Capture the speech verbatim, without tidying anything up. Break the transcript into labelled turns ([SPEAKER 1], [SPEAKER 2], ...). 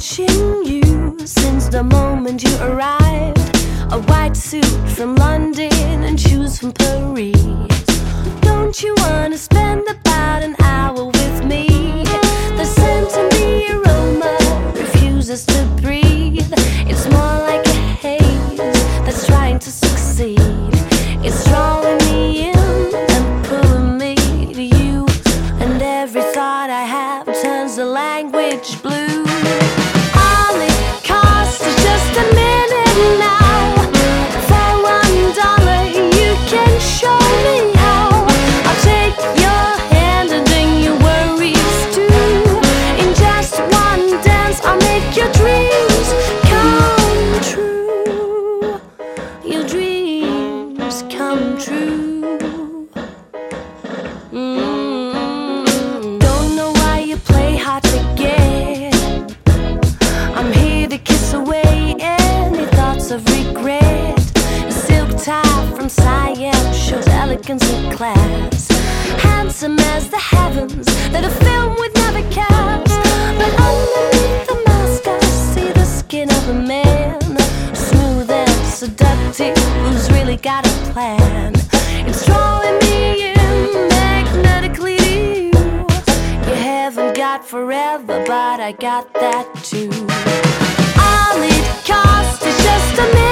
[SPEAKER 1] watching you since the moment you arrived. A white suit from London and shoes from Paris. Don't you wanna spend about an hour with me? The scent and the aroma refuses to breathe. It's more like a haze that's trying to succeed. It's drawing me in and pulling me to you, and every thought I have turns the language blue. All it costs is just a minute now. For one dollar you can show me how. I'll take your hand and then your worries too. In just one dance I'll make your dreams come true. Your dreams come true. Mm-hmm. Don't know why you play hard to get. I'm here to kiss away any thoughts of regret. A silk tie from Siam shows elegance and class. Handsome as the heavens that a film would never cast. But underneath the mask I see the skin of a man, smooth and seductive, who's really got a plan. It's drawing me in magnetically to you. You haven't got forever, but I got that too. All it costs is just a minute.